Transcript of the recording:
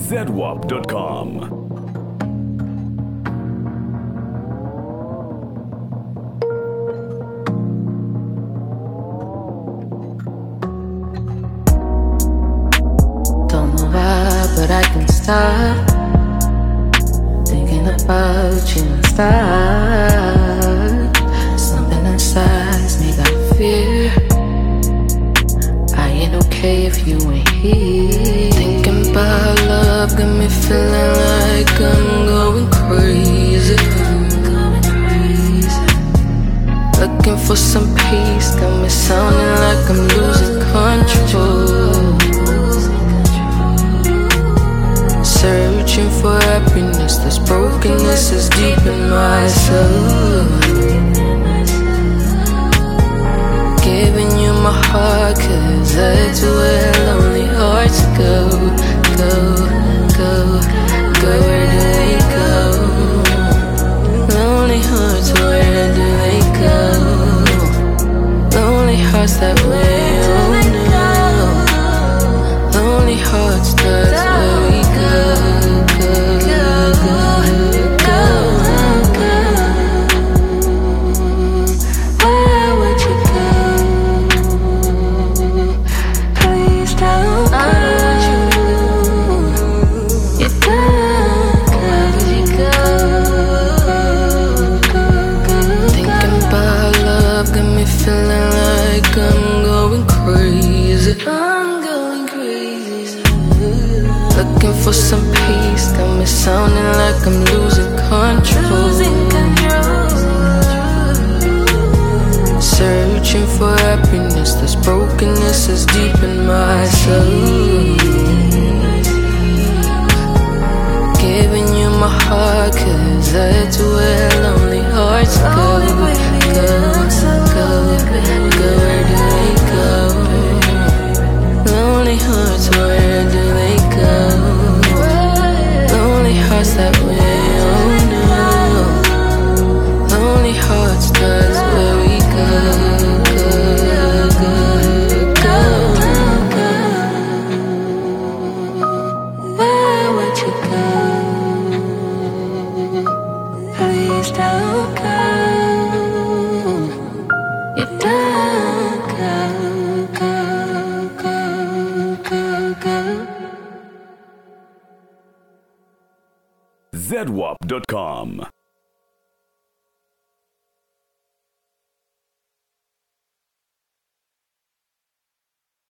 ZWAP.com. Don't know why, but I can stop thinking about you non-stop. Something inside me got fear. I ain't okay if you ain't here. Thinking about love got me feeling like I'm going crazy. Looking for some peace, got me sounding like I'm losing control. Searching for happiness, this brokenness is deep in my soul. Giving you my heart, cause that's where lonely hearts go. Go, go, go, where do they go? Lonely hearts, where do they go? Lonely hearts that way, oh no. Lonely hearts, that's where we go. Go, go, go, go, go. Where would you go? Please don't go. You don't go. You go. Thinking about love got me feeling like I'm going crazy. I'm going crazy. Looking for some peace, got me sounding like I'm losing control. Searching for happiness, this brokenness is deep in my soul. Giving you my heart, cause that's where lonely hearts go. Go, go, go, where do they go? Lonely hearts, where do they go? Lonely hearts that way, oh no. Lonely hearts, that's where we go. Go, go, go, go. Where would you go? Please don't go. You don't go, go, go, go, go. ZWAP.com.